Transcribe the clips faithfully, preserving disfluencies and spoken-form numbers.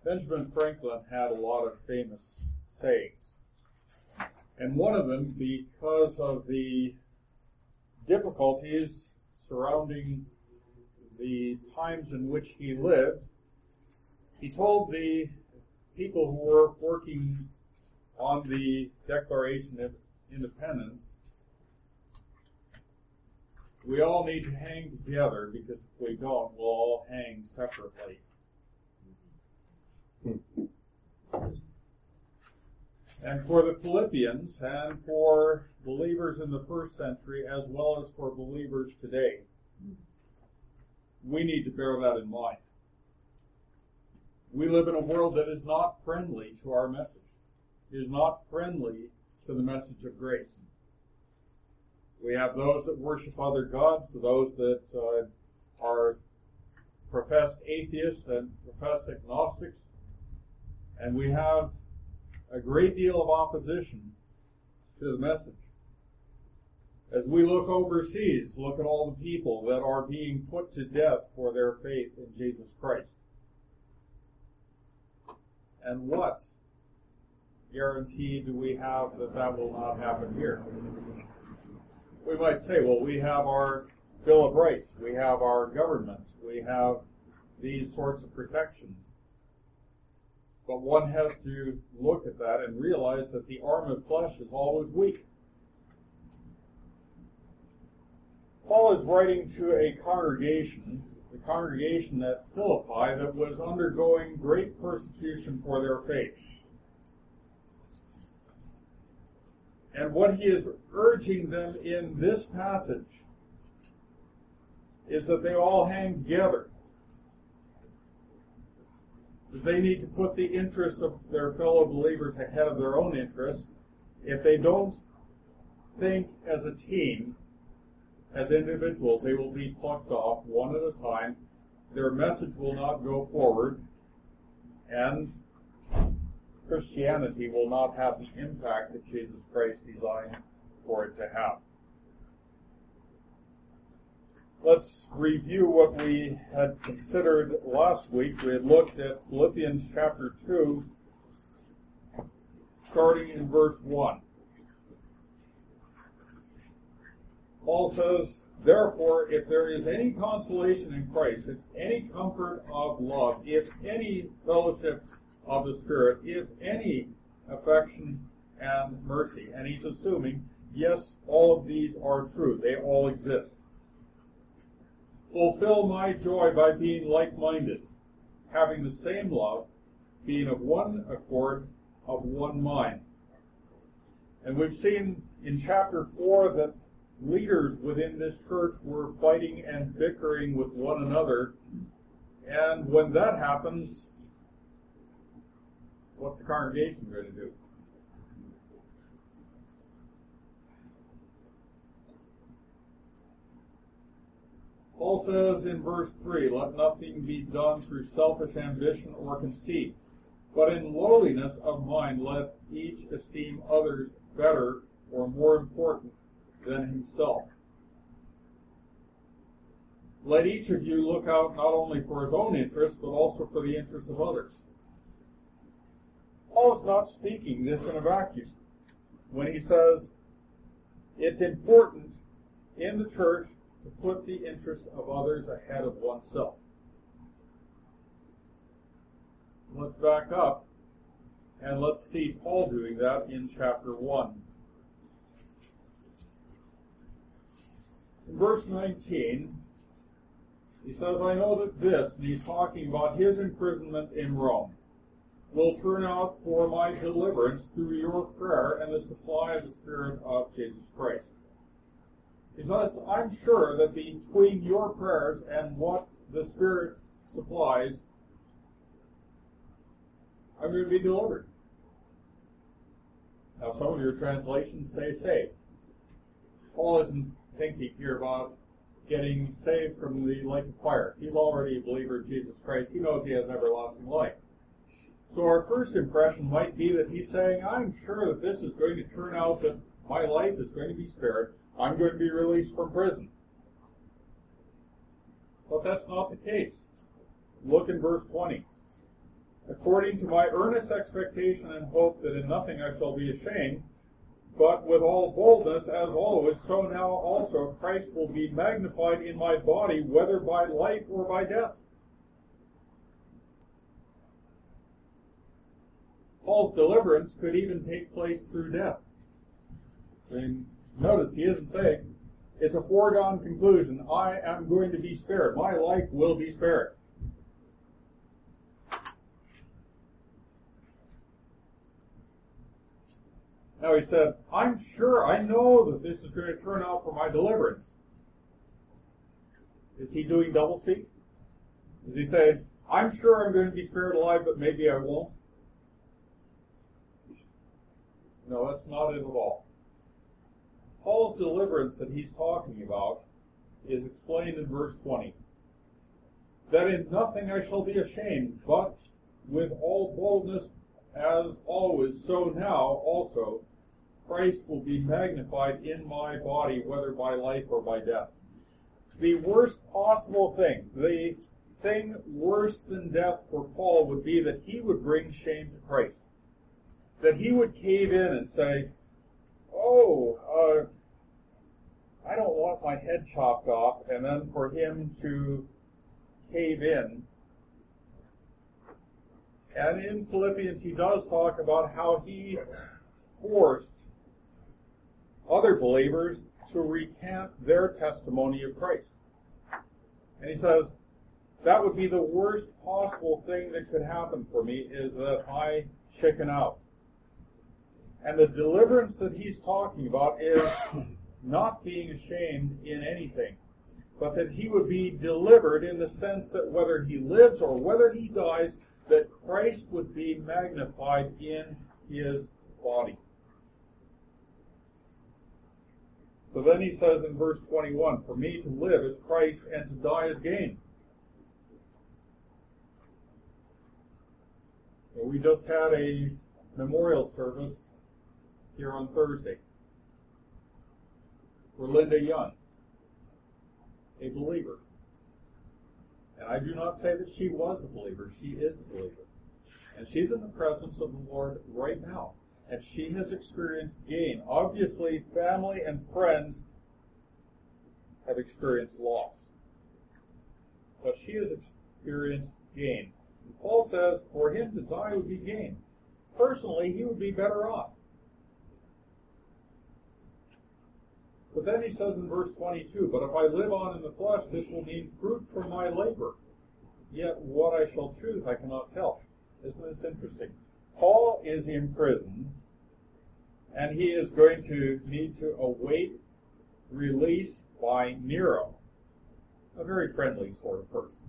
Benjamin Franklin had a lot of famous sayings. And one of them, because of the difficulties surrounding the times in which he lived, he told the people who were working on the Declaration of Independence, we all need to hang together, because if we don't, we'll all hang separately. And for the Philippians and for believers in the first century, as well as for believers today, we need to bear that in mind. We live in a world that is not friendly to our message. It is not friendly to the message of grace. We have those that worship other gods, those that uh, are professed atheists and professed agnostics, and we have a great deal of opposition to the message. As we look overseas, look at all the people that are being put to death for their faith in Jesus Christ. And what guarantee do we have that that will not happen here? We might say, well, we have our Bill of Rights, we have our government, we have these sorts of protections. But one has to look at that and realize that the arm of flesh is always weak. Paul is writing to a congregation, the congregation at Philippi, that was undergoing great persecution for their faith. And what he is urging them in this passage is that they all hang together. That they need to put the interests of their fellow believers ahead of their own interests. If they don't think as a team, as individuals, they will be plucked off one at a time. Their message will not go forward, and Christianity will not have the impact that Jesus Christ designed for it to have. Let's review what we had considered last week. We had looked at Philippians chapter two, starting in verse one. Paul says, therefore, if there is any consolation in Christ, if any comfort of love, if any fellowship of the Spirit, if any affection and mercy, and he's assuming, yes, all of these are true. They all exist. Fulfill my joy by being like-minded, having the same love, being of one accord, of one mind. And we've seen in chapter four that leaders within this church were fighting and bickering with one another. And when that happens, what's the congregation going to do? Paul says in verse three, let nothing be done through selfish ambition or conceit, but in lowliness of mind let each esteem others better or more important than himself. Let each of you look out not only for his own interests, but also for the interests of others. Paul is not speaking this in a vacuum when he says it's important in the church to put the interests of others ahead of oneself. Let's back up and let's see Paul doing that in chapter one. In verse nineteen, he says, I know that this, and he's talking about his imprisonment in Rome, will turn out for my deliverance through your prayer and the supply of the Spirit of Jesus Christ. He says, I'm sure that between your prayers and what the Spirit supplies, I'm going to be delivered. Now, some of your translations say saved. Paul isn't thinking here about getting saved from the lake of fire. He's already a believer in Jesus Christ. He knows he has everlasting life. So our first impression might be that he's saying, I'm sure that this is going to turn out that my life is going to be spared. I'm going to be released from prison. But that's not the case. Look in verse twenty. according to my earnest expectation and hope that in nothing I shall be ashamed, but with all boldness, as always, so now also Christ will be magnified in my body, whether by life or by death. Paul's deliverance could even take place through death. I mean, notice he isn't saying, it's a foregone conclusion, I am going to be spared. My life will be spared. Now he said, I'm sure, I know that this is going to turn out for my deliverance. Is he doing doublespeak? Is he saying, I'm sure I'm going to be spared alive, but maybe I won't? No, that's not it at all. Paul's deliverance that he's talking about is explained in verse twenty. That in nothing I shall be ashamed, but with all boldness, as always, so now also Christ will be magnified in my body, whether by life or by death. The worst possible thing, the thing worse than death for Paul would be that he would bring shame to Christ. That he would cave in and say, oh, uh, I don't want my head chopped off, and then for him to cave in. And in Philippians he does talk about how he forced other believers to recant their testimony of Christ. And he says, that would be the worst possible thing that could happen for me, is that I chicken out. And the deliverance that he's talking about is not being ashamed in anything, but that he would be delivered in the sense that whether he lives or whether he dies, that Christ would be magnified in his body. So then he says in verse twenty-one, for me to live is Christ and to die is gain. Well, we just had a memorial service here on Thursday for Linda Young, a believer. And I do not say that she was a believer. She is a believer. And she's in the presence of the Lord right now. And she has experienced gain. Obviously, family and friends have experienced loss. But she has experienced gain. And Paul says for him to die would be gain. Personally, he would be better off. But then he says in verse twenty-two, but if I live on in the flesh, this will mean fruit from my labor. Yet what I shall choose I cannot tell. Isn't this interesting? Paul is in prison, and he is going to need to await release by Nero, a very friendly sort of person.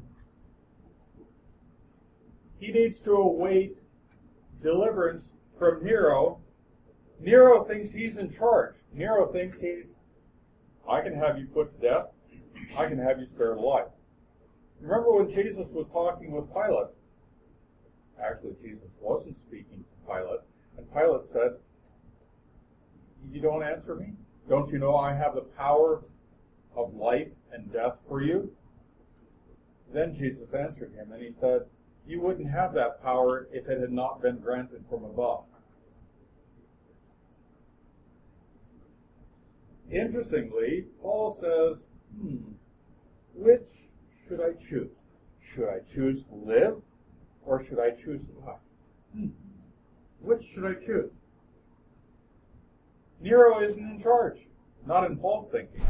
He needs to await deliverance from Nero. Nero thinks he's in charge. Nero thinks he's, I can have you put to death. I can have you spared alive. Remember when Jesus was talking with Pilate? Actually, Jesus wasn't speaking to Pilate. And Pilate said, you don't answer me? Don't you know I have the power of life and death for you? Then Jesus answered him, and he said, you wouldn't have that power if it had not been granted from above. Interestingly, Paul says, hmm, which should I choose? Should I choose to live, or should I choose to die? Hmm. Which should I choose? Nero isn't in charge, not in Paul's thinking.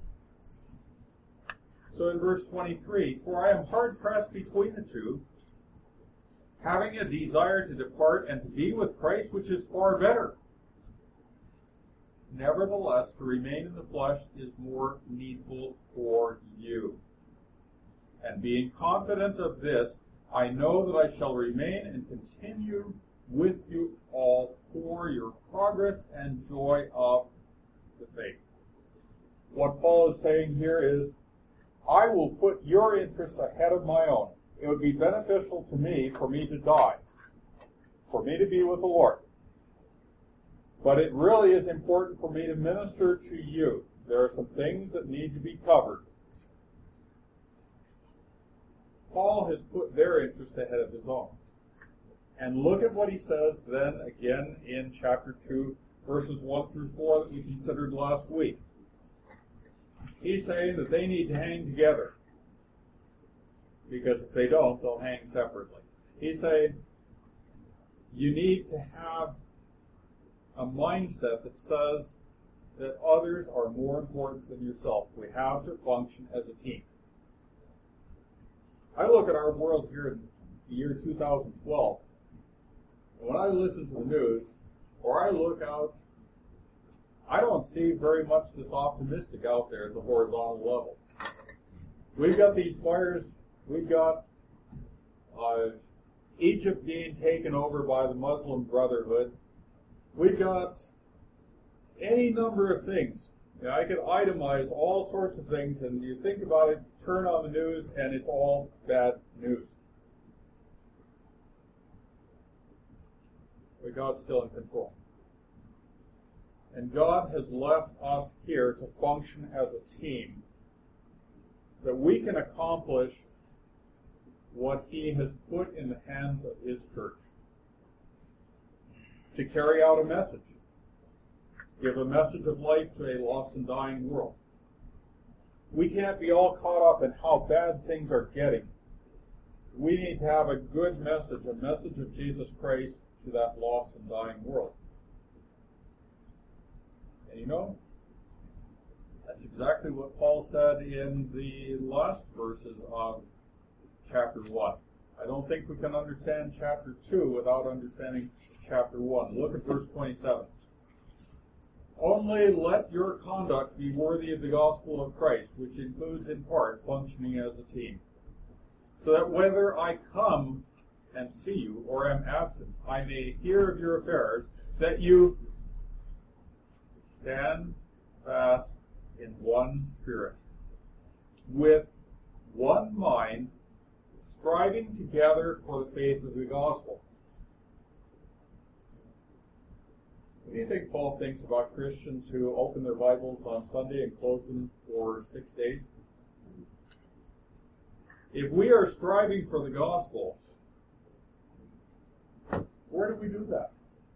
So in verse twenty-three, for I am hard-pressed between the two, having a desire to depart and to be with Christ, which is far better. Nevertheless, to remain in the flesh is more needful for you. And being confident of this, I know that I shall remain and continue with you all for your progress and joy of the faith. What Paul is saying here is, I will put your interests ahead of my own. It would be beneficial to me for me to die, for me to be with the Lord. But it really is important for me to minister to you. There are some things that need to be covered. Paul has put their interests ahead of his own. And look at what he says then again in chapter two, verses one through four that we considered last week. He's saying that they need to hang together, because if they don't, they'll hang separately. He's saying you need to have a mindset that says that others are more important than yourself. We have to function as a team. I look at our world here in the year two thousand twelve, and when I listen to the news, or I look out, I don't see very much that's optimistic out there at the horizontal level. We've got these fires, we've got uh, Egypt being taken over by the Muslim Brotherhood. We've got any number of things. You know, I could itemize all sorts of things, and you think about it, turn on the news, and it's all bad news. But God's still in control. And God has left us here to function as a team, that we can accomplish what He has put in the hands of His church, to carry out a message, give a message of life to a lost and dying world. We can't be all caught up in how bad things are getting. We need to have a good message, a message of Jesus Christ to that lost and dying world. And you know, that's exactly what Paul said in the last verses of chapter one. I don't think we can understand chapter two without understanding chapter one. Look at verse twenty-seven. Only let your conduct be worthy of the gospel of Christ, which includes in part functioning as a team, so that whether I come and see you or am absent, I may hear of your affairs, that you stand fast in one spirit, with one mind, striving together for the faith of the gospel. What do you think Paul thinks about Christians who open their Bibles on Sunday and close them for six days? If we are striving for the gospel, where do we do that?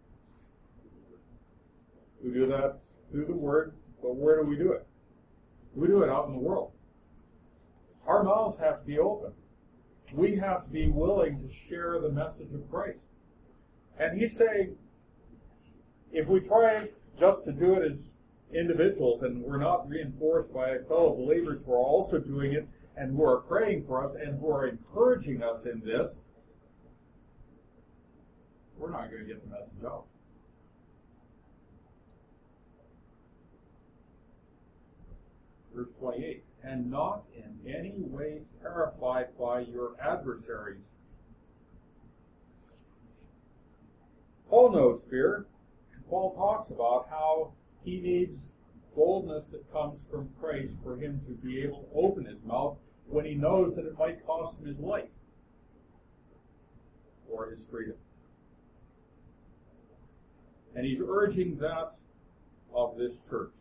We do that through the Word, but where do we do it? We do it out in the world. Our mouths have to be open. We have to be willing to share the message of Christ. And he's saying, if we try just to do it as individuals and we're not reinforced by fellow believers who are also doing it and who are praying for us and who are encouraging us in this, we're not going to get the message out. Verse twenty-eight, and not in any way terrified by your adversaries. Paul knows fear. Paul talks about how he needs boldness that comes from Christ for him to be able to open his mouth when he knows that it might cost him his life or his freedom. And he's urging that of this church.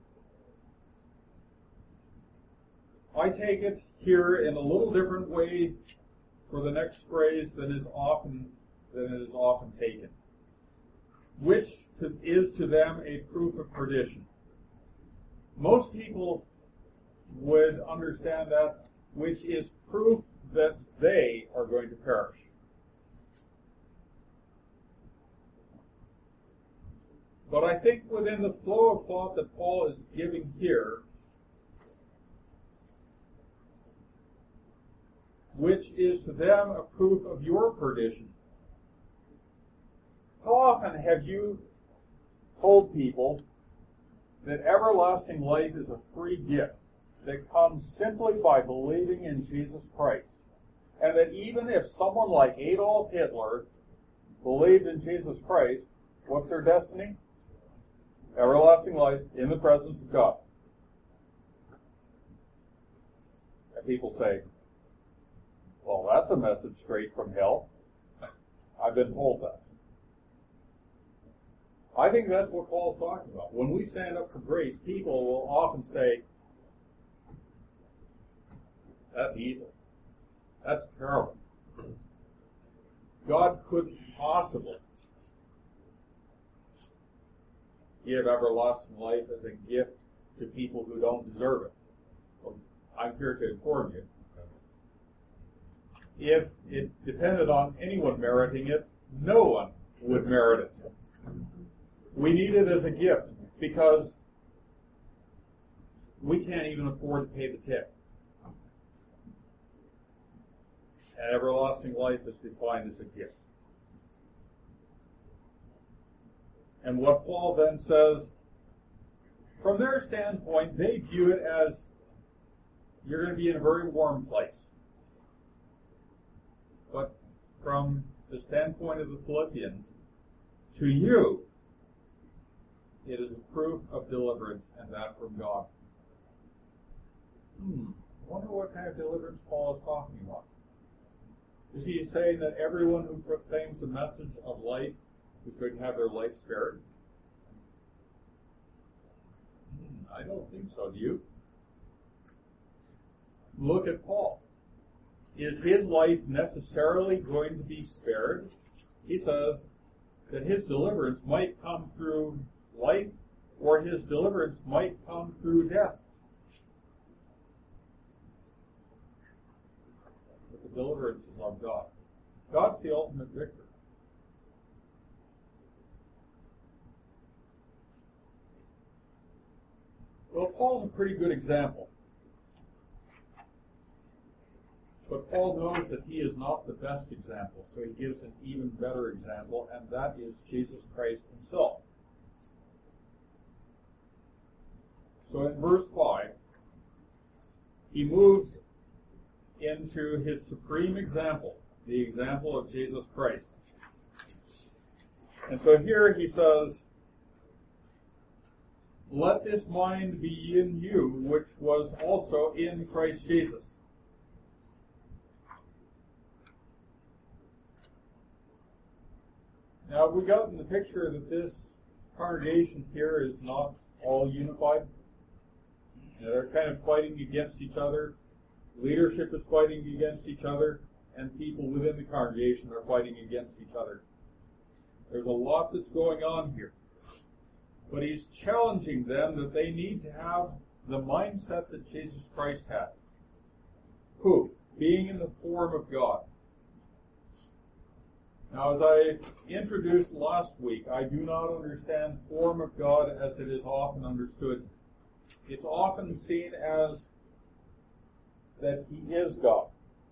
I take it here in a little different way for the next phrase than is often than it is often taken, which to, is to them a proof of perdition. Most people would understand that, which is proof that they are going to perish. But I think within the flow of thought that Paul is giving here, which is to them a proof of your perdition. How often have you told people that everlasting life is a free gift that comes simply by believing in Jesus Christ? And that even if someone like Adolf Hitler believed in Jesus Christ, what's their destiny? Everlasting life in the presence of God. And people say, well, that's a message straight from hell. I've been told that. I think that's what Paul's talking about. When we stand up for grace, people will often say, that's evil. That's terrible. God couldn't possibly give everlasting life as a gift to people who don't deserve it. Well, I'm here to inform you. If it depended on anyone meriting it, no one would merit it. We need it as a gift because we can't even afford to pay the tip. And everlasting life is defined as a gift. And what Paul then says, from their standpoint, they view it as you're going to be in a very warm place. But from the standpoint of the Philippians, to you, it is a proof of deliverance, and that from God. Hmm, I wonder what kind of deliverance Paul is talking about. Is he saying that everyone who proclaims the message of life is going to have their life spared? Hmm, I don't think so. Do you? Look at Paul. Is his life necessarily going to be spared? He says that his deliverance might come through life, or his deliverance might come through death. But the deliverance is of God. God's the ultimate victor. Well, Paul's a pretty good example. But Paul knows that he is not the best example, so he gives an even better example, and that is Jesus Christ himself. So in verse five, he moves into his supreme example, the example of Jesus Christ. And so here he says, let this mind be in you, which was also in Christ Jesus. Now, we got in the picture that this congregation here is not all unified. You know, they're kind of fighting against each other. Leadership is fighting against each other, and people within the congregation are fighting against each other. There's a lot that's going on here. But he's challenging them that they need to have the mindset that Jesus Christ had. Who? Being in the form of God. Now, as I introduced last week, I do not understand form of God as it is often understood. It's often seen as that he is God.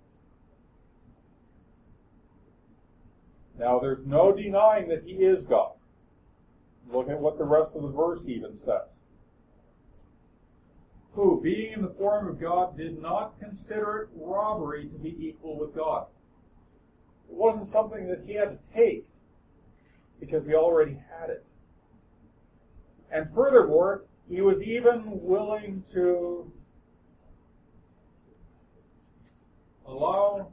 Now, there's no denying that he is God. Look at what the rest of the verse even says. Who, being in the form of God, did not consider it robbery to be equal with God. It wasn't something that he had to take because he already had it. And furthermore, he was even willing to allow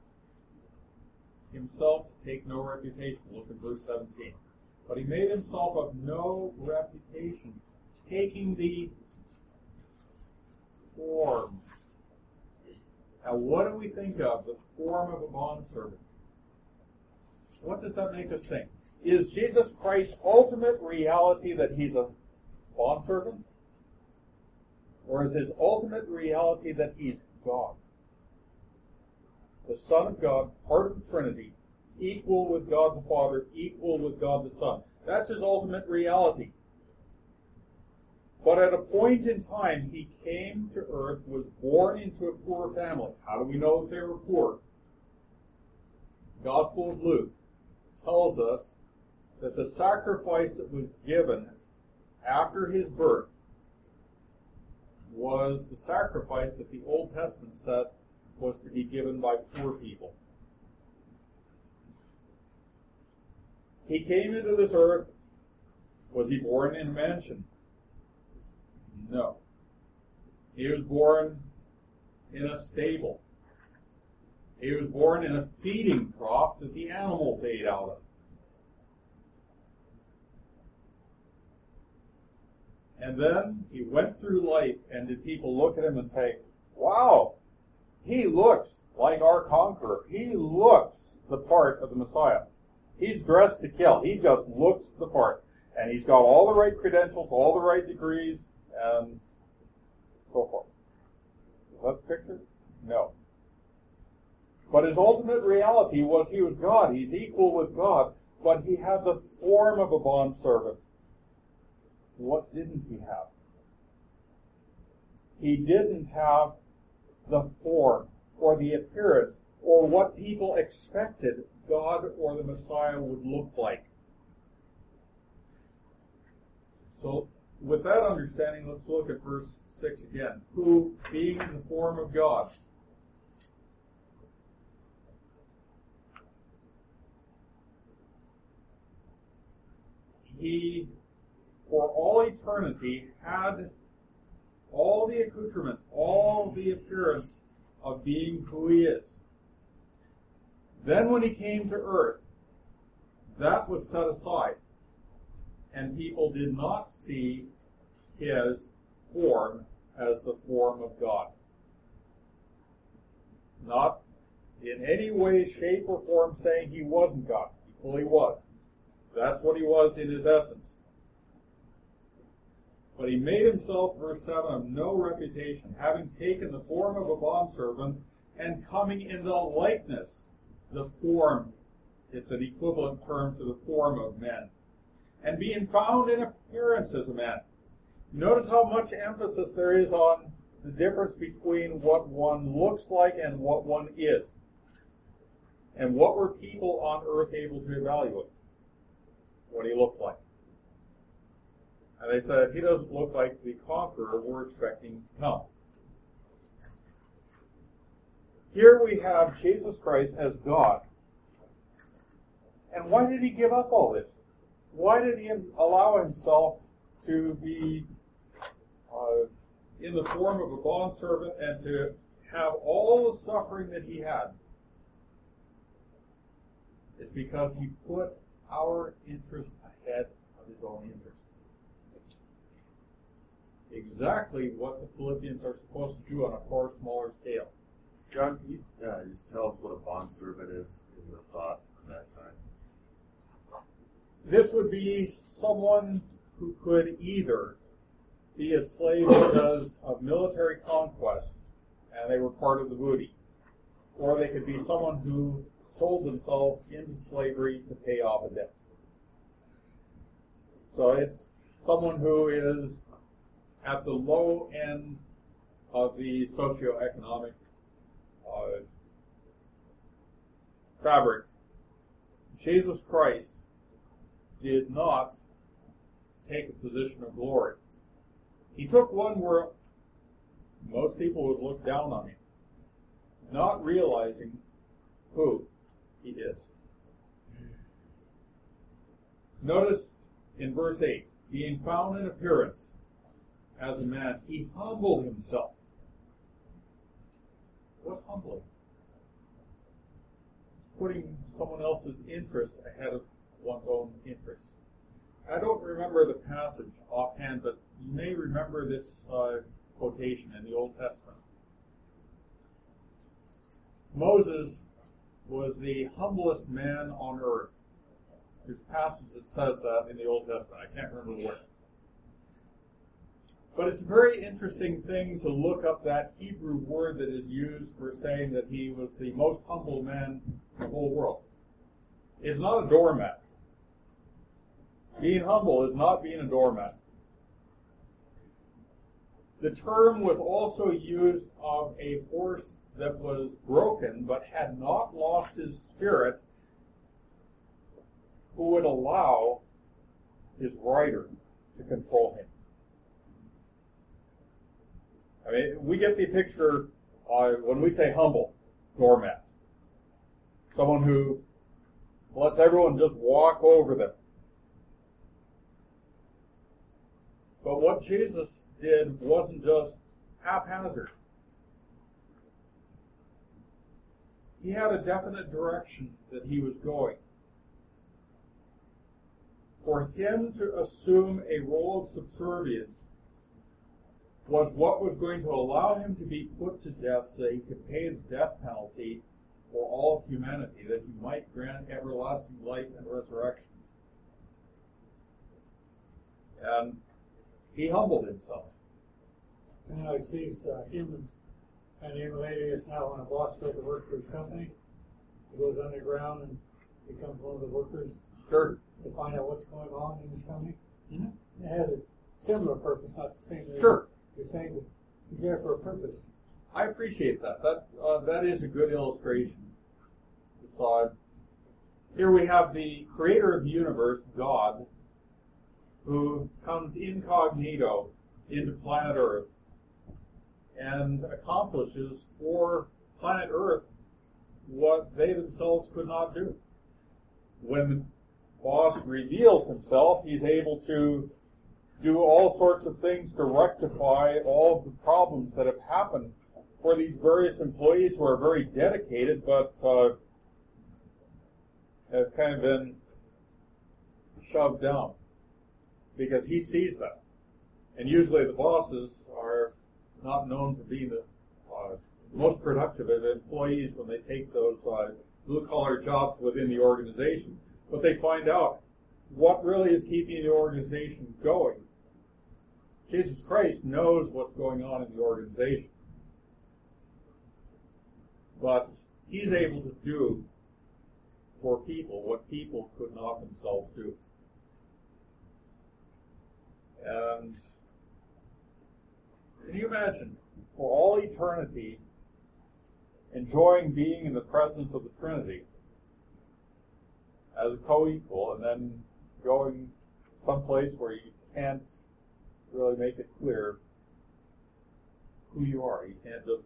himself to take no reputation. Look at verse seventeen. But he made himself of no reputation, taking the form. Now, what do we think of? The form of a bondservant. What does that make us think? Is Jesus Christ's ultimate reality that he's a bondservant? Or is his ultimate reality that he's God? The Son of God, part of the Trinity, equal with God the Father, equal with God the Son. That's his ultimate reality. But at a point in time, he came to earth, was born into a poor family. How do we know that they were poor? The Gospel of Luke tells us that the sacrifice that was given after his birth was the sacrifice that the Old Testament said was to be given by poor people. He came into this earth. Was he born in a mansion? No. He was born in a stable. He was born in a feeding trough that the animals ate out of. And then he went through life, and did people look at him and say, wow, he looks like our conqueror. He looks the part of the Messiah. He's dressed to kill. He just looks the part. And he's got all the right credentials, all the right degrees, and so forth. Is that the picture? No. But his ultimate reality was he was God. He's equal with God, but he had the form of a bondservant. What didn't he have? He didn't have the form or the appearance or what people expected God or the Messiah would look like. So, with that understanding, let's look at verse six again. Who, being in the form of God, he, for all eternity, had all the accoutrements, all the appearance of being who he is. Then when he came to earth, that was set aside, and people did not see his form as the form of God. Not in any way, shape, or form saying he wasn't God. He fully was. That's what he was in his essence. But he made himself, verse seven, of no reputation, having taken the form of a bondservant and coming in the likeness, the form, it's an equivalent term to the form of men, and being found in appearance as a man. Notice how much emphasis there is on the difference between what one looks like and what one is. And what were people on earth able to evaluate? What he looked like. And they said, he doesn't look like the conqueror we're expecting to come. Here we have Jesus Christ as God. And why did he give up all this? Why did he allow himself to be uh, in the form of a bondservant and to have all the suffering that he had? It's because he put our interest ahead of his own interest. Exactly what the Philippians are supposed to do on a far smaller scale. John, can you uh, just tell us what a bondservant is in the thought of that time? This would be someone who could either be a slave because of military conquest, and they were part of the booty, or they could be someone who sold themselves into slavery to pay off a debt. So it's someone who is at the low end of the socioeconomic uh, fabric. Jesus Christ did not take a position of glory. He took one where most people would look down on him, not realizing who he is. Notice in verse eight, being found in appearance as a man, he humbled himself. What's humbling? It's putting someone else's interests ahead of one's own interests. I don't remember the passage offhand, but you may remember this uh, quotation in the Old Testament. Moses was the humblest man on earth. There's a passage that says that in the Old Testament. I can't remember where. But it's a very interesting thing to look up that Hebrew word that is used for saying that he was the most humble man in the whole world. It's not a doormat. Being humble is not being a doormat. The term was also used of a horse that was broken but had not lost his spirit, who would allow his rider to control him. I mean, we get the picture uh, when we say humble, doormat. Someone who lets everyone just walk over them. But what Jesus did wasn't just haphazard. He had a definite direction that he was going. For him to assume a role of subservience was what was going to allow him to be put to death so he could pay the death penalty for all of humanity, that he might grant everlasting life and resurrection. And he humbled himself. And I see uh, humans, and the lady is now when a boss goes to work for his company, he goes underground and becomes one of the workers Sure. to find out what's going on in his company. Mm-hmm. It has a similar purpose, not the same. Sure. You're saying that he's there for a purpose. I appreciate that. That uh, that is a good illustration. So, here we have the creator of the universe, God, who comes incognito into planet Earth and accomplishes for planet Earth what they themselves could not do. When the boss reveals himself, he's able to do all sorts of things to rectify all of the problems that have happened for these various employees who are very dedicated, but uh, have kind of been shoved down because he sees that. And usually the bosses are not known for being the uh, most productive of employees when they take those uh, blue-collar jobs within the organization. But they find out what really is keeping the organization going. Jesus Christ knows what's going on in the organization. But he's able to do for people what people could not themselves do. And can you imagine, for all eternity, enjoying being in the presence of the Trinity as a co-equal, and then going someplace where you can't really make it clear who you are. You can't just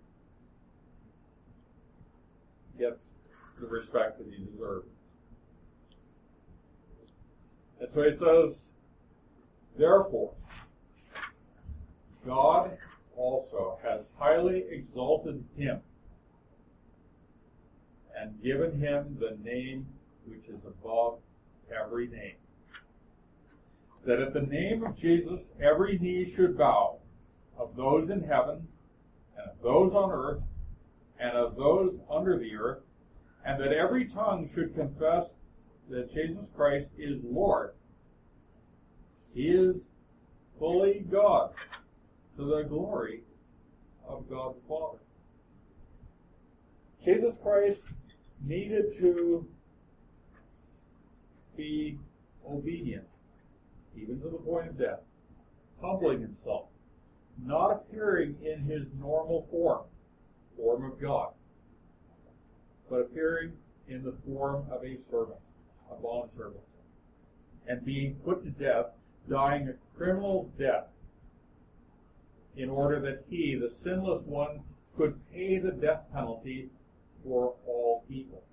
get the respect that you deserve. And so he says, therefore, God also has highly exalted him and given him the name which is above every name, that at the name of Jesus every knee should bow, of those in heaven, and of those on earth, and of those under the earth, and that every tongue should confess that Jesus Christ is Lord. He is fully God, to the glory of God the Father. Jesus Christ needed to be obedient, even to the point of death, humbling himself, not appearing in his normal form, form of God, but appearing in the form of a servant, a bondservant, and being put to death, dying a criminal's death, in order that he, the sinless one, could pay the death penalty for all people.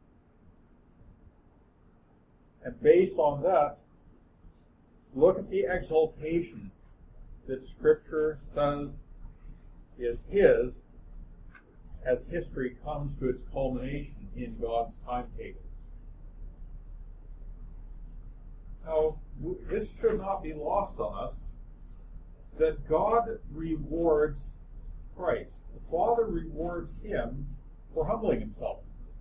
And based on that, look at the exaltation that Scripture says is his as history comes to its culmination in God's timetable. Now, this should not be lost on us, that God rewards Christ. The Father rewards him for humbling himself.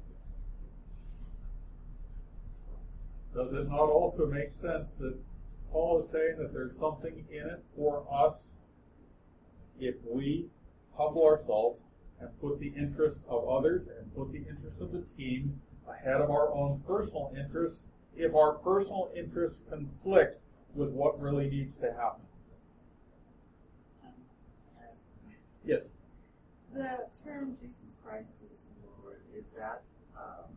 Does it not also make sense that Paul is saying that there's something in it for us if we humble ourselves and put the interests of others and put the interests of the team ahead of our own personal interests, if our personal interests conflict with what really needs to happen? Yes? The term Jesus Christ is Lord, is that, um,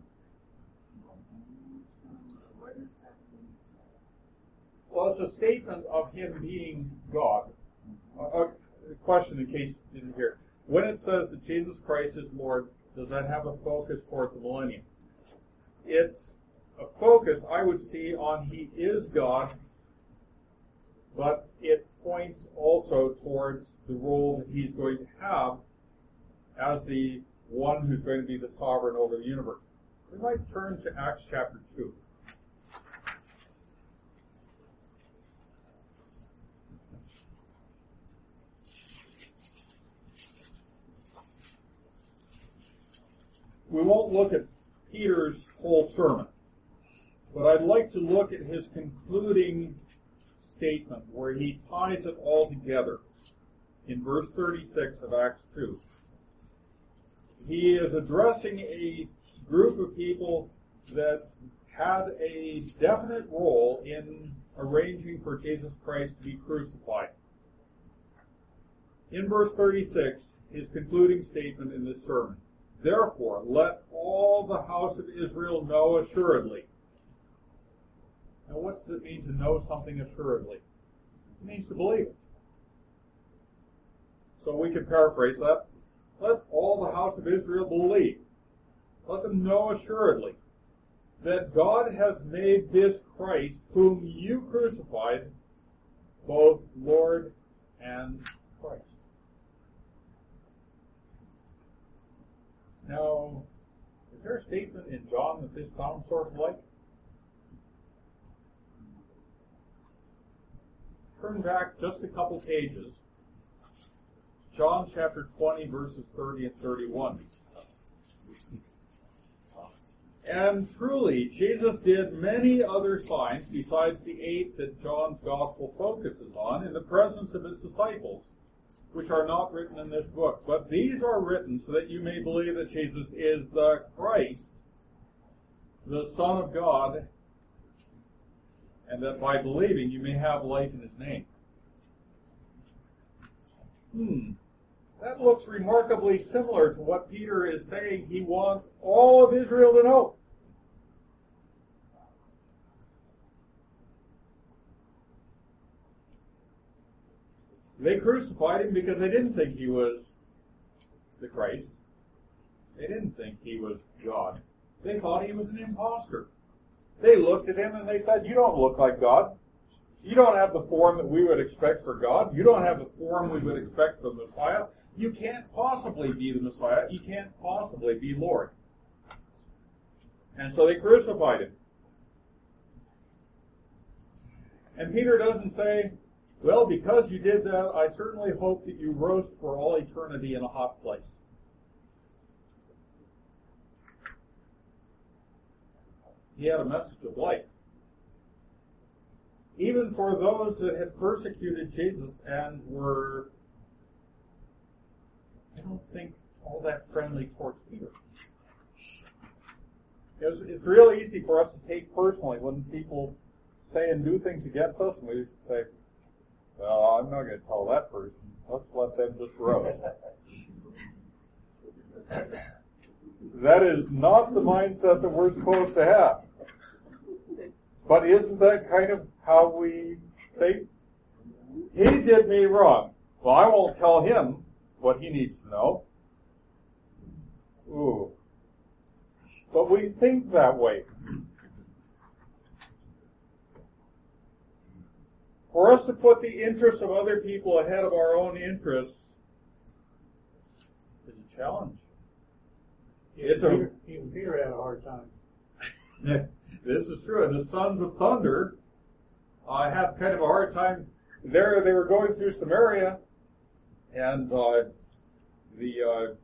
what does that mean? Well, it's a statement of him being God. A, a question in case you didn't hear. When it says that Jesus Christ is Lord, does that have a focus towards the millennium? It's a focus, I would see, on he is God, but it points also towards the role that he's going to have as the one who's going to be the sovereign over the universe. We might turn to Acts chapter two. We won't look at Peter's whole sermon, but I'd like to look at his concluding statement where he ties it all together in verse thirty-six of Acts two. He is addressing a group of people that had a definite role in arranging for Jesus Christ to be crucified. In verse thirty-six, his concluding statement in this sermon, "Therefore, let all the house of Israel know assuredly." Now, what does it mean to know something assuredly? It means to believe it. So we can paraphrase that. Let all the house of Israel believe. Let them know assuredly that God has made this Christ, whom you crucified, both Lord and Christ. Now, is there a statement in John that this sounds sort of like? Turn back just a couple pages. John chapter twenty, verses thirty and thirty-one. And truly, Jesus did many other signs besides the eight that John's gospel focuses on in the presence of his disciples, which are not written in this book. But these are written so that you may believe that Jesus is the Christ, the Son of God, and that by believing you may have life in his name. Hmm. That looks remarkably similar to what Peter is saying he wants all of Israel to know. They crucified him because they didn't think he was the Christ. They didn't think he was God. They thought he was an imposter. They looked at him and they said, "You don't look like God. You don't have the form that we would expect for God. You don't have the form we would expect for the Messiah. You can't possibly be the Messiah. You can't possibly be Lord." And so they crucified him. And Peter doesn't say, "Well, because you did that, I certainly hope that you roast for all eternity in a hot place." He had a message of life. Even for those that had persecuted Jesus and were, I don't think, all that friendly towards Peter. It's, it's real easy for us to take personally when people say and do things against us, and we say, "Well, I'm not going to tell that person. Let's let them just roast." That is not the mindset that we're supposed to have. But isn't that kind of how we think? He did me wrong. Well, I won't tell him what he needs to know. Ooh. But we think that way. For us to put the interests of other people ahead of our own interests is a challenge. It's a, even Peter had a hard time. This is true. And the sons of thunder uh, had kind of a hard time. There, they were going through Samaria, and uh, the uh,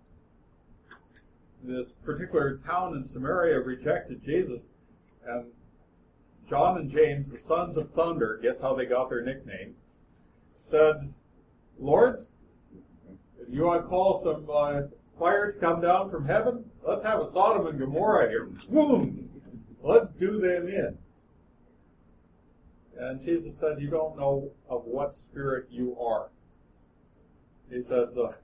this particular town in Samaria rejected Jesus, and John and James, the sons of thunder, guess how they got their nickname, said, "Lord, if you want to call some uh, fire to come down from heaven, let's have a Sodom and Gomorrah here. Boom! Let's do them in." And Jesus said, "You don't know of what spirit you are." He said, uh,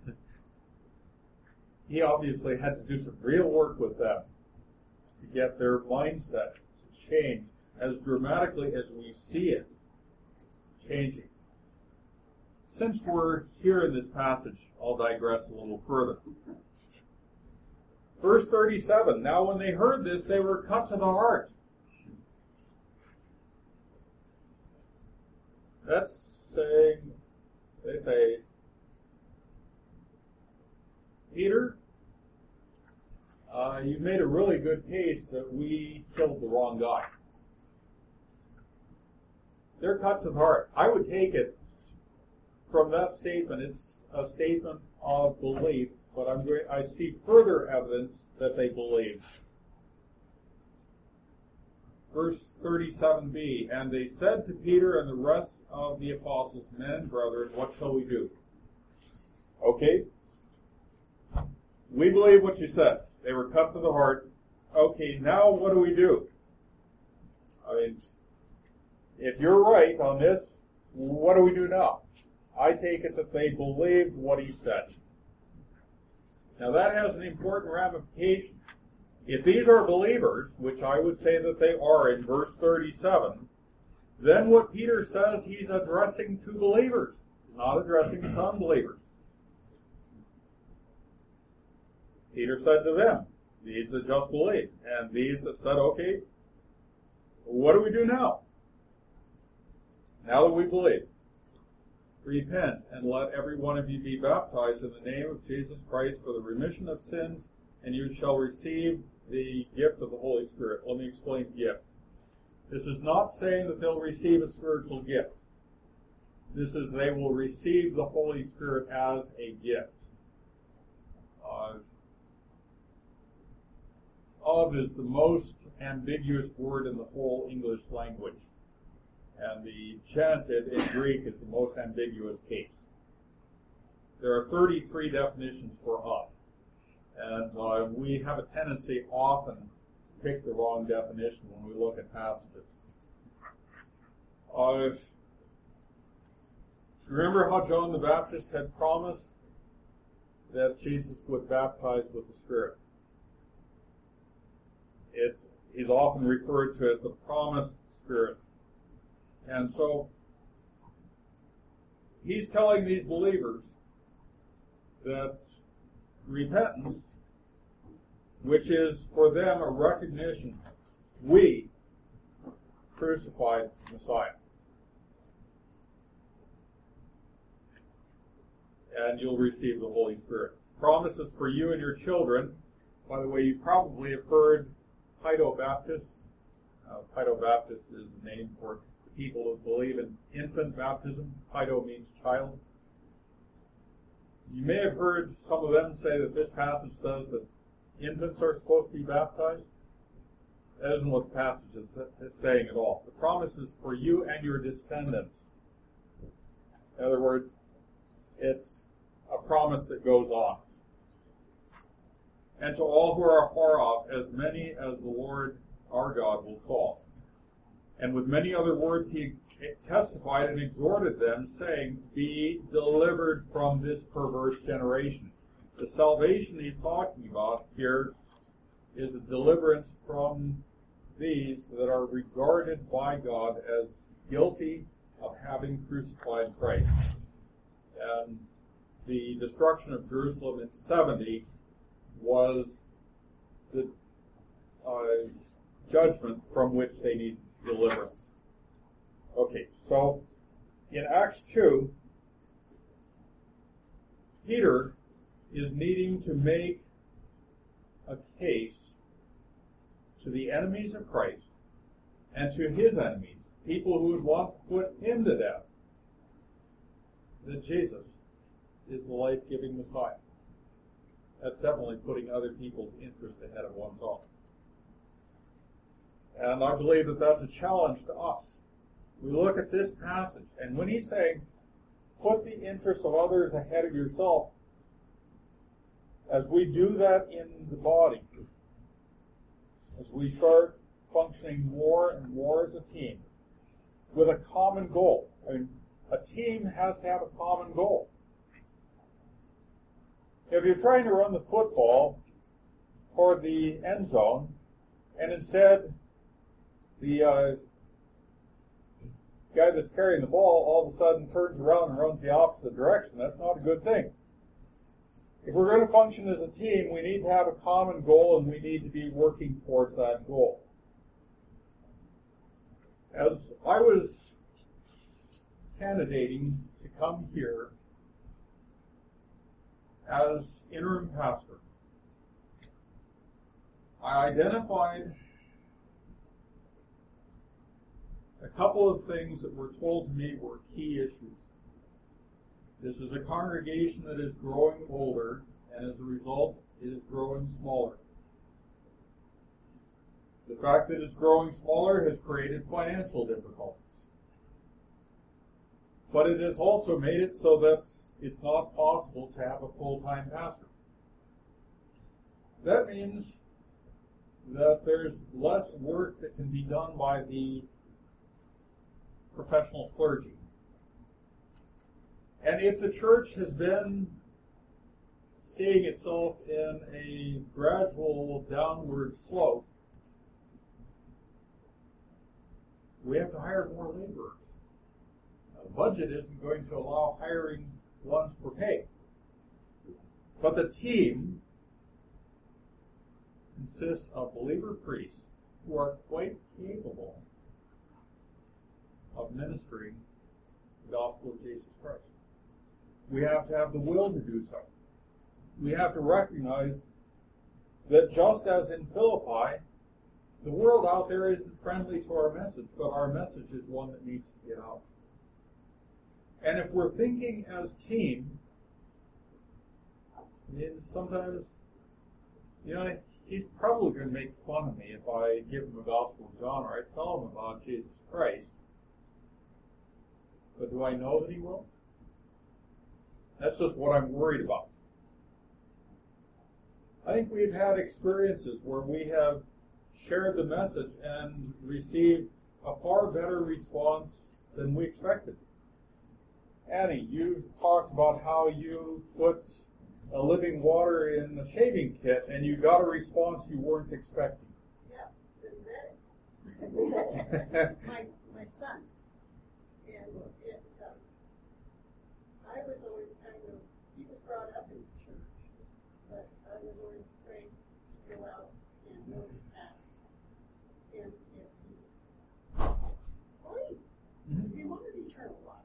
he obviously had to do some real work with them to get their mindset to change as dramatically as we see it changing. Since we're here in this passage, I'll digress a little further. Verse thirty-seven, "Now when they heard this, they were cut to the heart." That's saying, they say, "Peter, uh, you've made a really good case that we killed the wrong guy." They're cut to the heart. I would take it from that statement. It's a statement of belief, but I'm going, I see further evidence that they believed. verse thirty-seven b, and they said to Peter and the rest of the apostles, men and brethren, what shall we do? Okay. We believe what you said. They were cut to the heart. Okay, now what do we do? I mean, if you're right on this, what do we do now? I take it that they believed what he said. Now that has an important ramification. If these are believers, which I would say that they are in verse thirty-seven, then what Peter says he's addressing to believers, not addressing to unbelievers. Peter said to them, these that just believe, and these that said, okay, what do we do now? Now that we believe, repent and let every one of you be baptized in the name of Jesus Christ for the remission of sins, and you shall receive the gift of the Holy Spirit. Let me explain gift. This is not saying that they'll receive a spiritual gift. This is they will receive the Holy Spirit as a gift. Uh, of is the most ambiguous word in the whole English language. And the genitive in Greek is the most ambiguous case. There are thirty-three definitions for of. And uh, we have a tendency often to pick the wrong definition when we look at passages. Uh, remember how John the Baptist had promised that Jesus would baptize with the Spirit? It's, he's often referred to as the promised Spirit. And so, he's telling these believers that repentance, which is for them a recognition, we crucified Messiah. And you'll receive the Holy Spirit. Promises for you and your children. By the way, you probably have heard Paido Baptist. Uh, Paido Baptist is the name for people who believe in infant baptism. Paido means child. You may have heard some of them say that this passage says that infants are supposed to be baptized. That isn't what the passage is saying at all. The promise is for you and your descendants. In other words, it's a promise that goes on. And to all who are afar off, as many as the Lord our God will call. And with many other words he testified and exhorted them, saying, be delivered from this perverse generation. The salvation he's talking about here is a deliverance from these that are regarded by God as guilty of having crucified Christ. And the destruction of Jerusalem in seventy was the uh, judgment from which they need deliverance. Okay, so in Acts two, Peter is needing to make a case to the enemies of Christ and to his enemies, people who would want to put him to death, that Jesus is the life-giving Messiah. That's definitely putting other people's interests ahead of one's own. And I believe that that's a challenge to us. We look at this passage, and when he's saying, put the interests of others ahead of yourself, as we do that in the body, as we start functioning more and more as a team, with a common goal. I mean, a team has to have a common goal. If you're trying to run the football toward the end zone, and instead the uh, guy that's carrying the ball all of a sudden turns around and runs the opposite direction, that's not a good thing. If we're going to function as a team, we need to have a common goal, and we need to be working towards that goal. As I was candidating to come here as interim pastor, I identified a couple of things that were told to me were key issues. This is a congregation that is growing older, and as a result, it is growing smaller. The fact that it's growing smaller has created financial difficulties. But it has also made it so that it's not possible to have a full-time pastor. That means that there's less work that can be done by the professional clergy. And if the church has been seeing itself in a gradual downward slope, we have to hire more laborers. Now, the budget isn't going to allow hiring ones for pay. But the team consists of believer priests who are quite capable of ministering the gospel of Jesus Christ. We have to have the will to do so. We have to recognize that just as in Philippi, the world out there isn't friendly to our message, but our message is one that needs to get out. And if we're thinking as team, I mean, sometimes, you know, he's probably going to make fun of me if I give him a gospel of John or I tell him about Jesus Christ. But do I know that he will? That's just what I'm worried about. I think we've had experiences where we have shared the message and received a far better response than we expected. Annie, you talked about how you put a living water in the shaving kit and you got a response you weren't expecting. Yeah, pretty bad. my, my son. And it, um, I was always kind of, he was brought up in church, but I was always afraid to go out and know the past. And if he, fine, Mm-hmm. he wanted eternal life.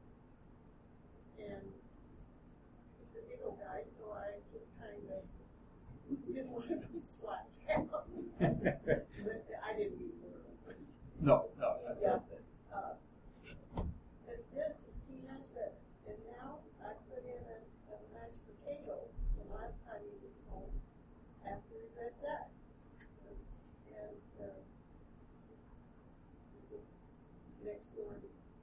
And he's a big old guy, so I just kind of didn't want to be slapped down. But I didn't mean literally. No, no. Yeah. Uh, and this, he has read it. And now I put in a, a mashed potato the last time he was home after he read that. And uh, next door.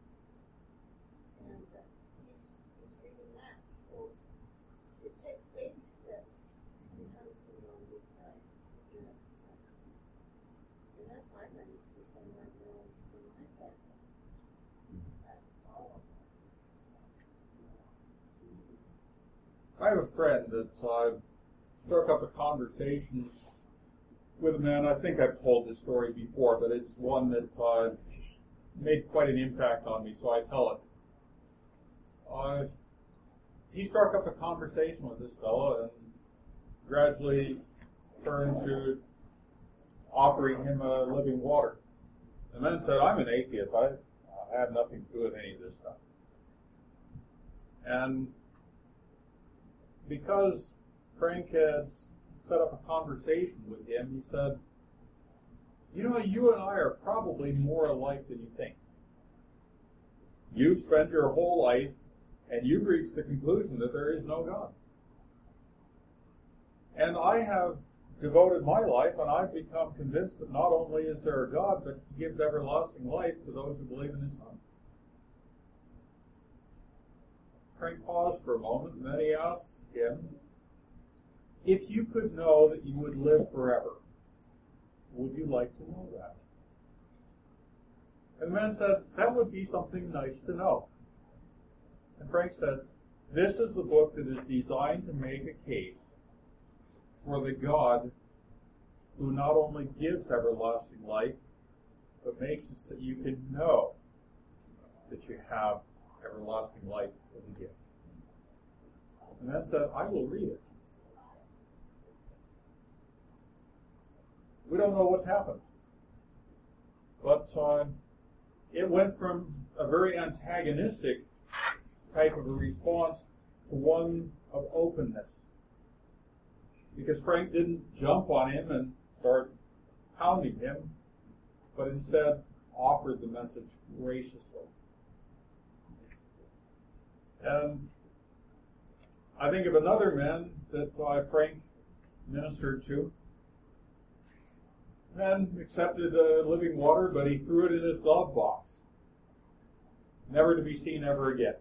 And uh, he's, he's reading that. So it takes baby steps. Sometimes we know these guys. Yeah. And that's my money for somewhere around in my family. That's all of them. I have a friend that uh, struck up a conversation with a man. I think I've told this story before, but it's one that uh, made quite an impact on me, so I tell it. Uh, he struck up a conversation with this fellow and gradually turned to offering him a living water. The man said, I'm an atheist. I, I have nothing to do with any of this stuff. And because Frank had set up a conversation with him, he said, you know, you and I are probably more alike than you think. You've spent your whole life and you've reached the conclusion that there is no God. And I have devoted my life and I've become convinced that not only is there a God, but he gives everlasting life to those who believe in his Son. Frank paused for a moment and then he asked him, if you could know that you would live forever, would you like to know that? And the man said, that would be something nice to know. And Frank said, this is the book that is designed to make a case for the God who not only gives everlasting life, but makes it so you can know that you have everlasting life as a gift. And the man said, I will read it. We don't know what's happened. But uh, it went from a very antagonistic type of a response to one of openness. Because Frank didn't jump on him and start pounding him, but instead offered the message graciously. And I think of another man that uh, Frank ministered to. and accepted uh, living water, but he threw it in his glove box, never to be seen ever again.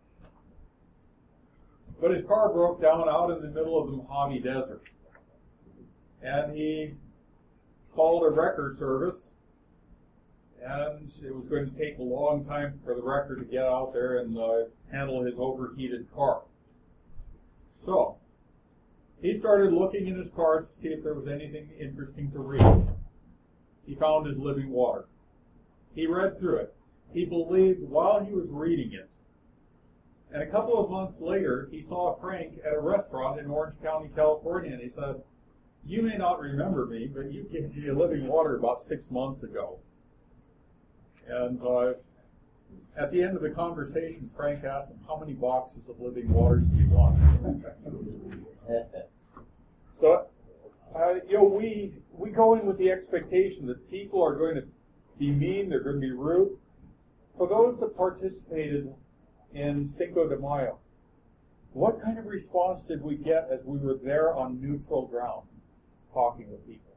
But his car broke down out in the middle of the Mojave Desert, and he called a wrecker service, and it was going to take a long time for the wrecker to get out there and uh, handle his overheated car. So, he started looking in his car to see if there was anything interesting to read. He found his living water. He read through it. He believed while he was reading it. And a couple of months later, he saw Frank at a restaurant in Orange County, California, and he said, "You may not remember me, but you gave me a living water about six months ago." And uh, at the end of the conversation, Frank asked him, "How many boxes of living waters do you want?" So, uh, you know, we we go in with the expectation that people are going to be mean, they're going to be rude. For those that participated in Cinco de Mayo, what kind of response did we get as we were there on neutral ground talking with people?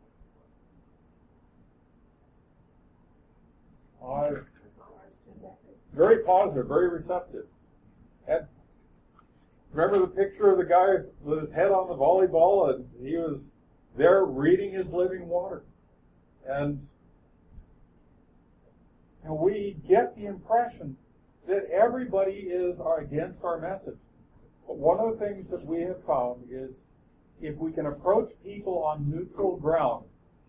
Uh, very positive, very receptive. And remember the picture of the guy with his head on the volleyball, and he was there reading his living water. And, and we get the impression that everybody is against our message. But one of the things that we have found is if we can approach people on neutral ground,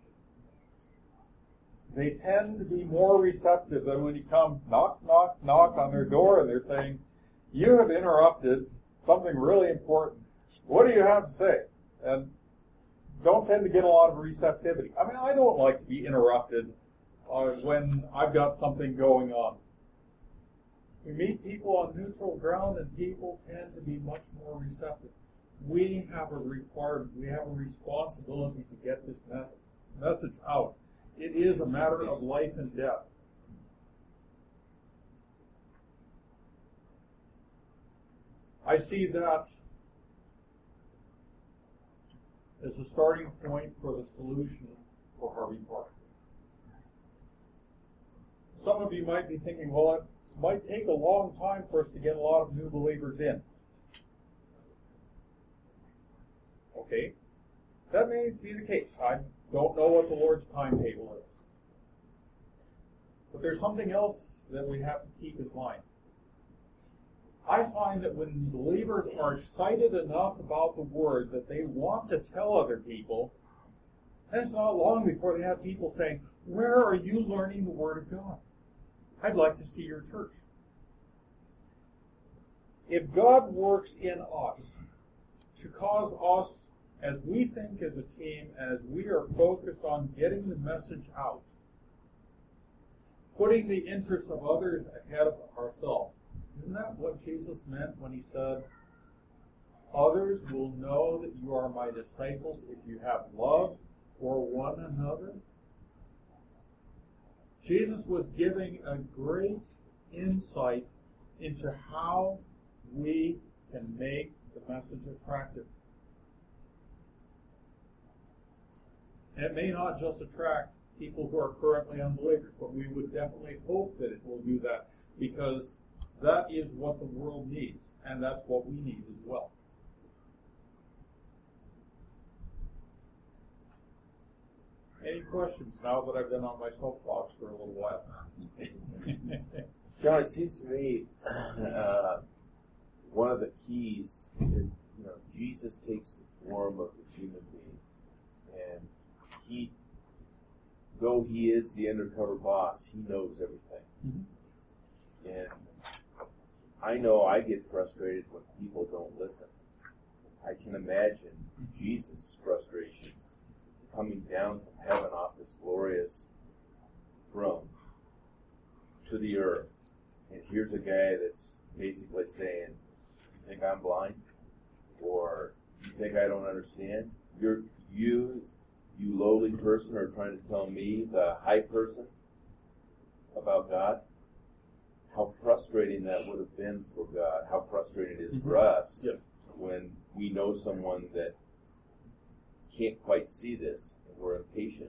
they tend to be more receptive than when you come knock, knock, knock on their door and they're saying, "You have interrupted something really important. What do you have to say?" And don't tend to get a lot of receptivity. I mean, I don't like to be interrupted uh, when I've got something going on. We meet people on neutral ground and people tend to be much more receptive. We have a requirement, we have a responsibility to get this message, message out. It is a matter of life and death. I see that as a starting point for the solution for Harvey Park. Some of you might be thinking, well, it might take a long time for us to get a lot of new believers in. Okay, that may be the case. I don't know what the Lord's timetable is. But there's something else that we have to keep in mind. I find that when believers are excited enough about the Word that they want to tell other people, and it's not long before they have people saying, "Where are you learning the Word of God? I'd like to see your church." If God works in us to cause us, as we think as a team, and as we are focused on getting the message out, putting the interests of others ahead of ourselves, isn't that what Jesus meant when he said, "Others will know that you are my disciples if you have love for one another"? Jesus was giving a great insight into how we can make the message attractive. And it may not just attract people who are currently unbelievers, but we would definitely hope that it will do that, because that is what the world needs, and that's what we need as well. Any questions now that I've been on my soapbox for a little while? John, it seems to me uh, one of the keys is, you know, Jesus takes the form of a human being, and he, though he is the undercover boss, he knows everything. Mm-hmm. And I know I get frustrated when people don't listen. I can imagine Jesus' frustration coming down from heaven off this glorious throne to the earth. And here's a guy that's basically saying, "You think I'm blind? Or you think I don't understand? You're, you, you lowly person are trying to tell me, the high person, about God?" How frustrating that would have been for God. How frustrating it is mm-hmm. for us yes. when we know someone that can't quite see this and we're impatient.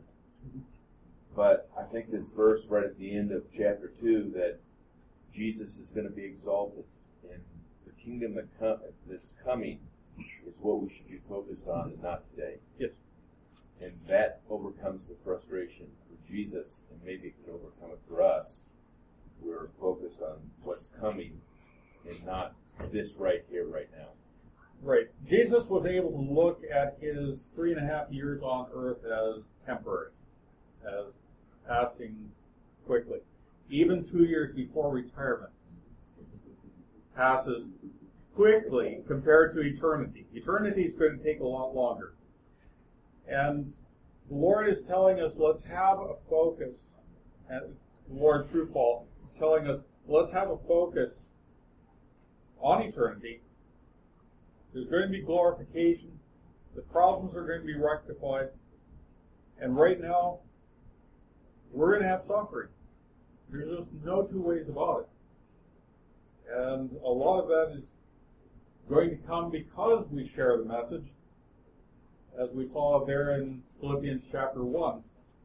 But I think this verse right at the end of chapter two, that Jesus is going to be exalted, and the kingdom that com- that's coming is what we should be focused on, and not today. Yes. And that overcomes the frustration for Jesus, and maybe it can overcome it for us. We're focused on what's coming and not this right here, right now. Right. Jesus was able to look at his three and a half years on earth as temporary, as passing quickly. Even two years before retirement passes quickly compared to eternity. Eternity is going to take a lot longer. And the Lord is telling us, let's have a focus. And the Lord, through Paul, is telling us, let's have a focus on eternity. There's going to be glorification. The problems are going to be rectified. And right now, we're going to have suffering. There's just no two ways about it. And a lot of that is going to come because we share the message, as we saw there in Philippians chapter one.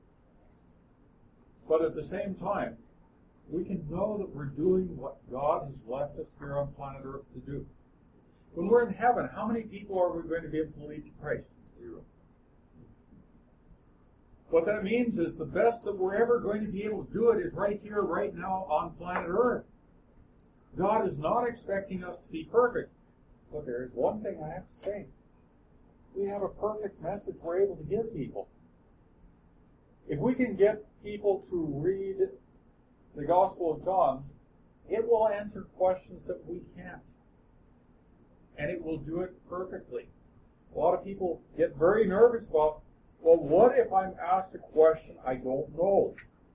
But at the same time, we can know that we're doing what God has left us here on planet Earth to do. When we're in heaven, how many people are we going to be able to lead to Christ? Zero. What that means is the best that we're ever going to be able to do it is right here, right now on planet Earth. God is not expecting us to be perfect. But there is one thing I have to say. We have a perfect message we're able to give people. If we can get people to read the Gospel of John, it will answer questions that we can't. And it will do it perfectly. A lot of people get very nervous about, well, what if I'm asked a question I don't know?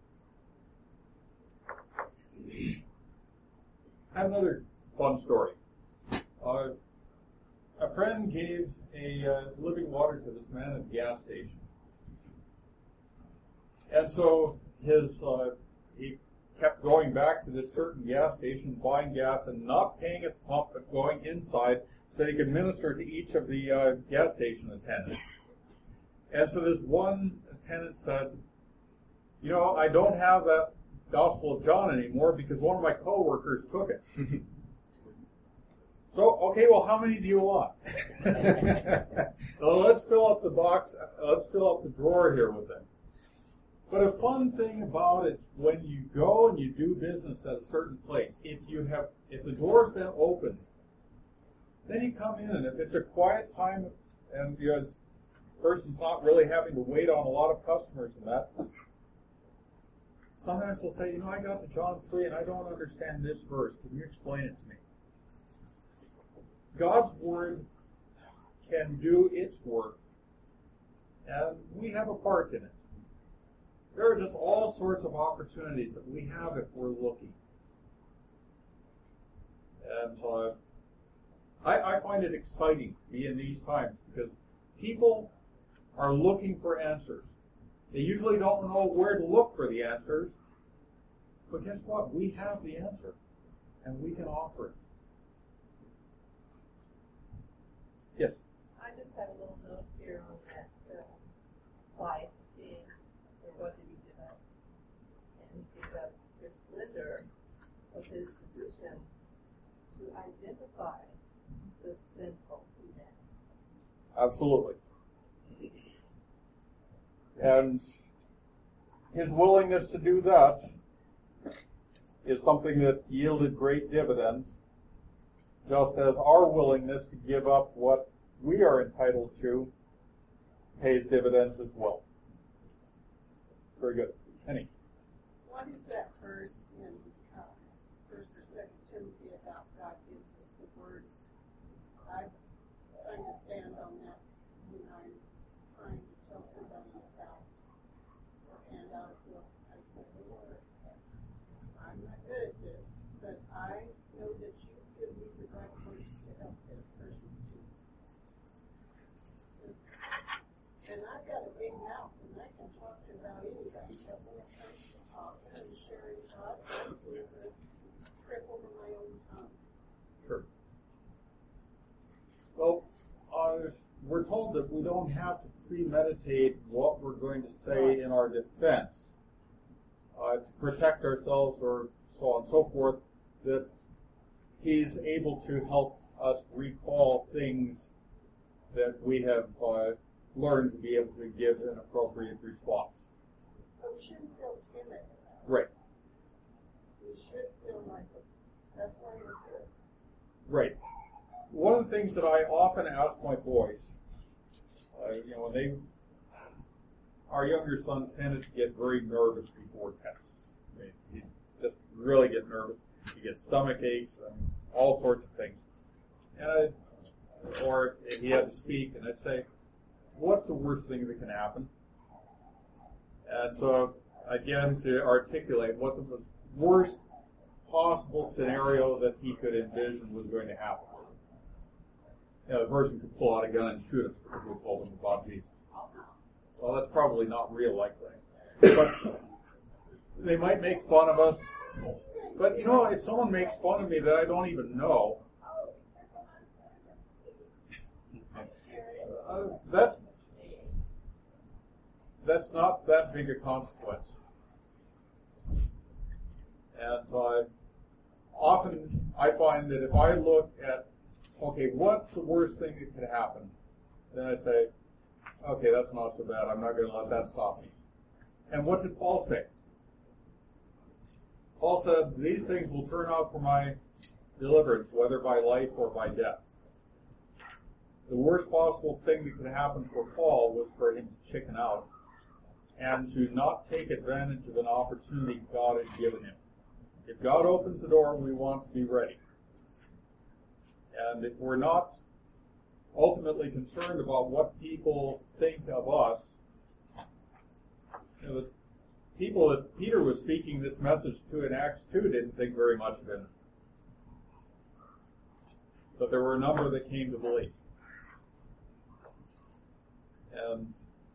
I have another fun story. Uh, a friend gave a uh, living water to this man at a gas station. And so his uh, he kept going back to this certain gas station, buying gas and not paying at the pump, but going inside so he could minister to each of the uh, gas station attendants. And so this one attendant said, you know, I don't have that Gospel of John anymore because one of my coworkers took it. So, okay, well, how many do you want? Well, let's fill up the box, let's fill up the drawer here with them. But a fun thing about it, when you go and you do business at a certain place, if you have, if the door's been opened, then you come in, and if it's a quiet time and you know, the person's not really having to wait on a lot of customers and that, sometimes they'll say, you know, I got to John three and I don't understand this verse. Can you explain it to me? God's Word can do its work, and we have a part in it. There are just all sorts of opportunities that we have if we're looking. And uh, I, I find it exciting to be in these times because people are looking for answers. They usually don't know where to look for the answers, but guess what? We have the answer, and we can offer it. Yes? I just have a little note here on that uh, life being, or what did he give up? And he gave up the splendor of his position to identify the sinful humanity. Absolutely. And his willingness to do that is something that yielded great dividends, just as our willingness to give up what we are entitled to pays dividends as well. Very good. Penny. What is that verse in uh, First or Second Timothy about God gives us the words? I understand on that when I'm trying to tell somebody about or hand out a book. I say the word. I'm not good at this, but I know that you give me the right words to help this person see. And I've got a big mouth, and I can talk to about anybody, but when it comes to talking and sharing God, I seem to trip over my own tongue. Sure. Well, uh, we're told that we don't have to premeditate what we're going to say in our defense uh, to protect ourselves or so on and so forth, that he's able to help us recall things that we have uh, learned to be able to give an appropriate response. But we shouldn't feel timid. Right. We should feel like it. That's why we're here. Right. One of the things that I often ask my boys, uh, you know, when they, our younger son tended to get very nervous before tests. I mean, he'd just really get nervous. He'd get stomach aches and all sorts of things. And I, or if he had to speak, and I'd say, what's the worst thing that can happen? And so I'd get him to articulate what the most worst possible scenario that he could envision was going to happen. You know, the person could pull out a gun and shoot us because we told him about Jesus. Well, that's probably not real likely. But they might make fun of us. But, you know, if someone makes fun of me that I don't even know, uh, that, that's not that big a consequence. And uh, often I find that if I look at, okay, what's the worst thing that could happen? Then I say, okay, that's not so bad. I'm not going to let that stop me. And what did Paul say? Paul said, these things will turn out for my deliverance, whether by life or by death. The worst possible thing that could happen for Paul was for him to chicken out and to not take advantage of an opportunity God had given him. If God opens the door, we want to be ready. And if we're not ultimately concerned about what people think of us, you know, the people that Peter was speaking this message to in Acts two didn't think very much of him. But there were a number that came to believe. And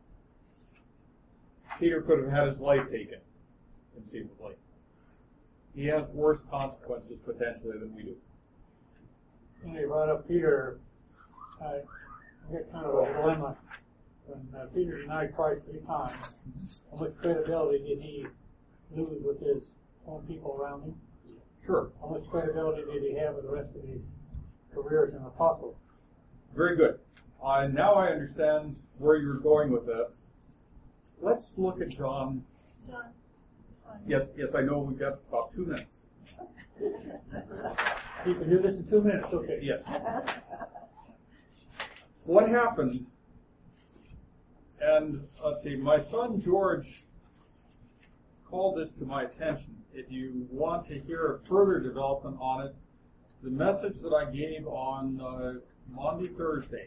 Peter could have had his life taken, conceivably. He has worse consequences potentially than we do. When you brought up Peter, I get kind of a dilemma. When uh, Peter denied Christ three times, how much credibility did he lose with his own people around him? Sure. How much credibility did he have with the rest of his career as an apostle? Very good. Uh, now I understand where you're going with this. Let's look at John. John. Yes, yes, I know we've got about two minutes. You can do this in two minutes, okay. Yes. What happened, and let's see, my son George called this to my attention. If you want to hear a further development on it, the message that I gave on uh, Monday, Thursday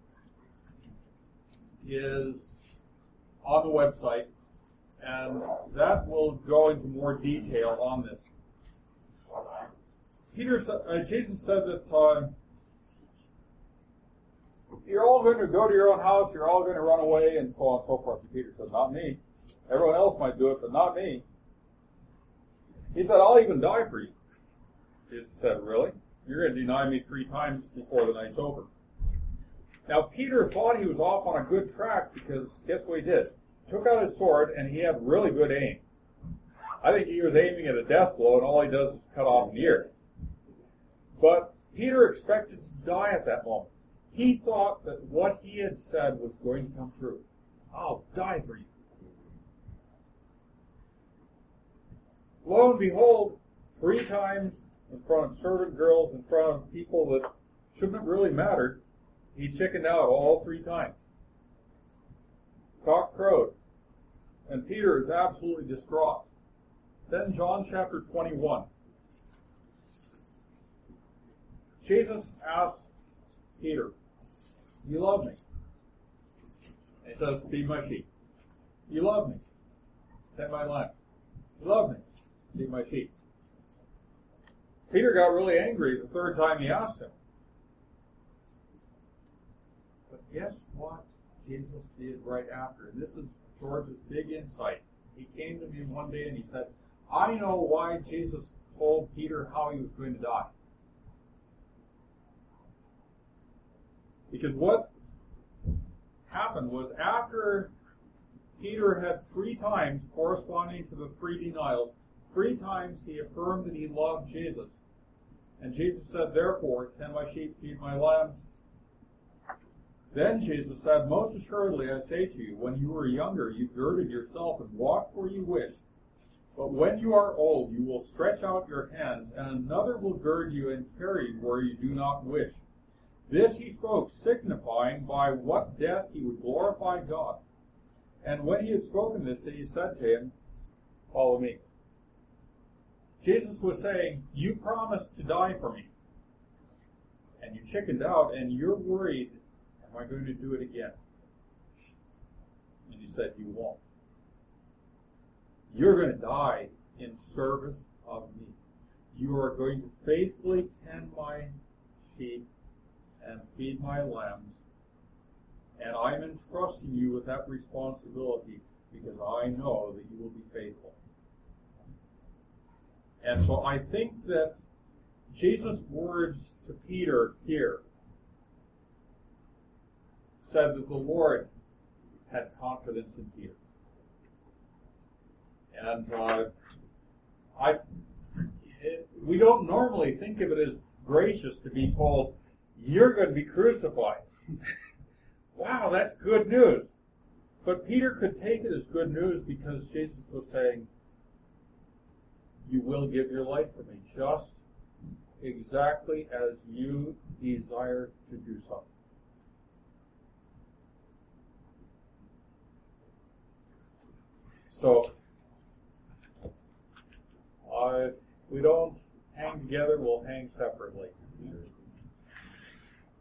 is on the website, and that will go into more detail on this. Peter, uh, Jesus said that uh, you're all going to go to your own house, you're all going to run away, and so on and so forth. And Peter said, not me. Everyone else might do it, but not me. He said, I'll even die for you. Jesus said, really? You're going to deny me three times before the night's over. Now, Peter thought he was off on a good track because guess what he did? He took out his sword, and he had really good aim. I think he was aiming at a death blow, and all he does is cut off an ear. But Peter expected to die at that moment. He thought that what he had said was going to come true. I'll die for you. Lo and behold, three times in front of servant girls, in front of people that shouldn't have really mattered, he chickened out all three times. Cock crowed. And Peter is absolutely distraught. Then John chapter twenty-one. Jesus asks Peter, you love me? And he says, feed my sheep. You love me? Tend my lambs. You love me? Feed my sheep. Peter got really angry the third time he asked him. But guess what Jesus did right after? And this is George's big insight. He came to me one day and he said, I know why Jesus told Peter how he was going to die. Because what happened was after Peter had three times, corresponding to the three denials, three times he affirmed that he loved Jesus. And Jesus said, therefore, tend my sheep, feed my lambs. Then Jesus said, most assuredly I say to you, when you were younger, you girded yourself and walked where you wished. But when you are old, you will stretch out your hands, and another will gird you and carry you where you do not wish. This he spoke, signifying by what death he would glorify God. And when he had spoken this, he said to him, follow me. Jesus was saying, you promised to die for me. And you chickened out, and you're worried, am I going to do it again? And he said, you won't. You're going to die in service of me. You are going to faithfully tend my sheep and feed my lambs. And I'm entrusting you with that responsibility because I know that you will be faithful. And so I think that Jesus' words to Peter here said that the Lord had confidence in Peter. And uh, I, it, we don't normally think of it as gracious to be told, you're going to be crucified. Wow, that's good news. But Peter could take it as good news because Jesus was saying, you will give your life for me, just exactly as you desire to do so. So, uh, we don't hang together, we'll hang separately.